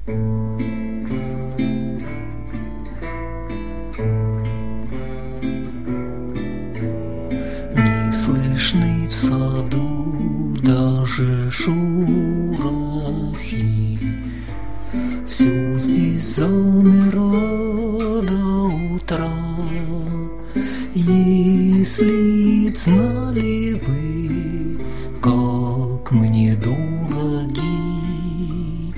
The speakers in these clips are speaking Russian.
Не слышны в саду даже шорохи, все здесь замерло до утра. Если б знали вы, как мне дороги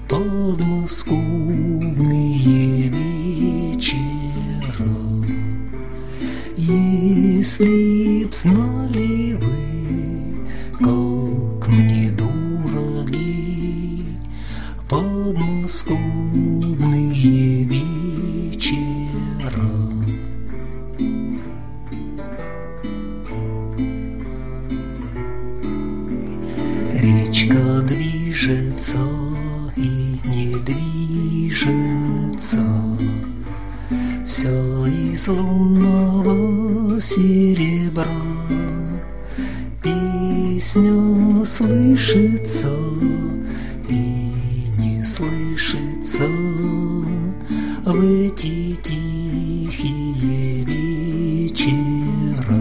подмосковные вечера, если б знали вы, как мне дороги подмосковные вечера. Речка движется и не движется, вся из лунного серебра. Песня слышится и не слышится в эти тихие вечера.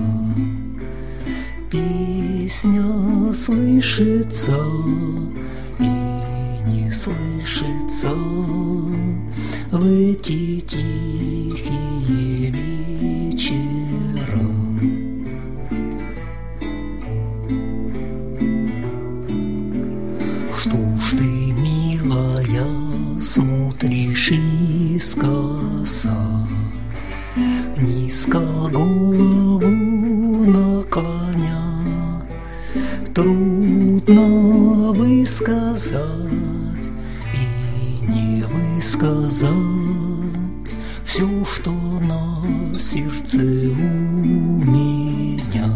Песня слышится и не слышится в эти тихие вечера. Что ж ты, милая, смотришь искоса, низко голову наклоня? Трудно высказать и не высказать все, что на сердце у меня.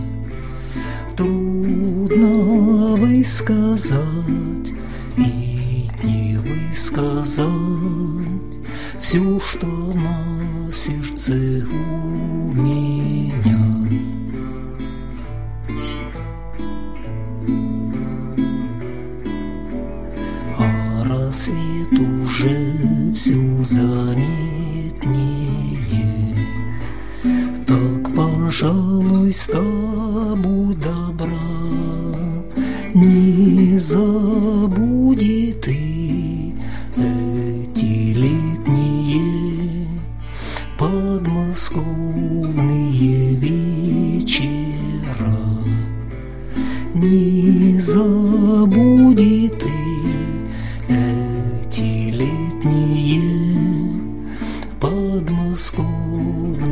Трудно высказать и не высказать все, что на сердце у меня. Рассвет уже все заметнее, так, пожалуй, с тобой добра не забудет и эти летние подмосковные вечера. Не забудет и эти летние подмосковные